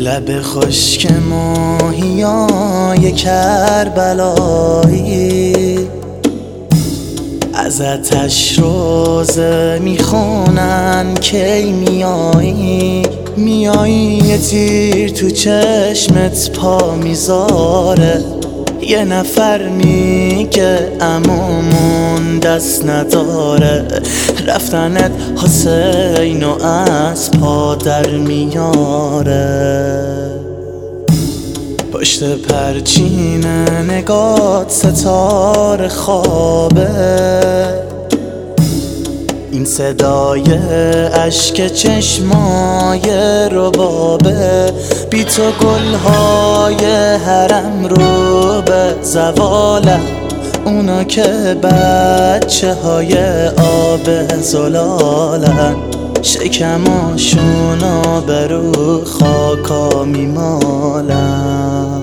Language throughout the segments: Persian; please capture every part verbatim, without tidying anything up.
لب خشک ماهیای کربلایی، ازتش روزه میخونن کی میایی، میایی یه تیر تو چشمت پا میذاره، یه نفر میگه عمومون دست نداره، رفتنت حسینو از پا در میاره. پشت پرچین نگات ستاره خوابه، این صدای اشک چشمای ربابه، بی تو گلهای حرم رو به زوالن، اونا که بچه های آب زلالن، شکماشونو برو خاکا میمالن.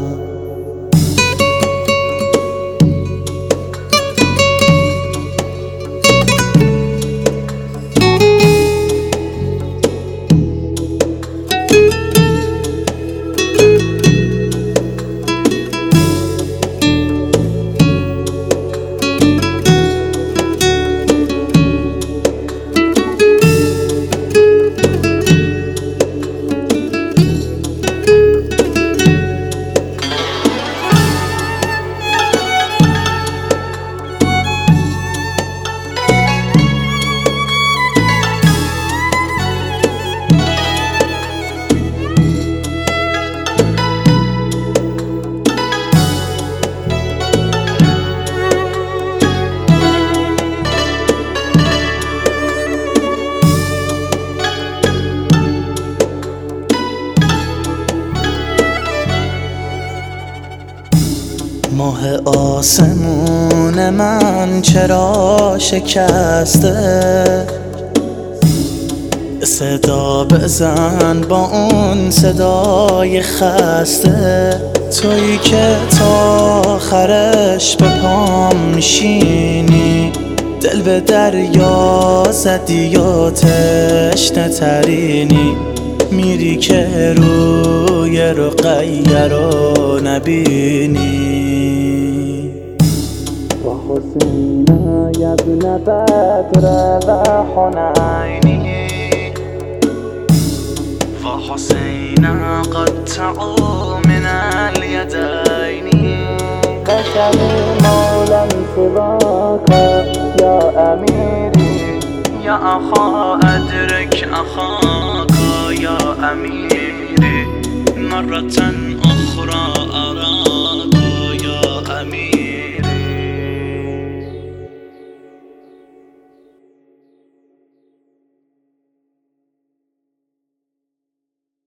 ماه آسمون من چرا شکسته، صدا بزن با اون صدای خسته، تویی که تا آخرش به پام میشینی، دل به دریا زدی و تشنه ترینی، میری که روی رقیه رو نبینی. وحسين يا ابن بدر وحنيني، وحسين قطعوا من اليدين، بشر مولى سواك يا أميري، يا أخا أدرك أخاك يا أميري، مرة أخرى أرى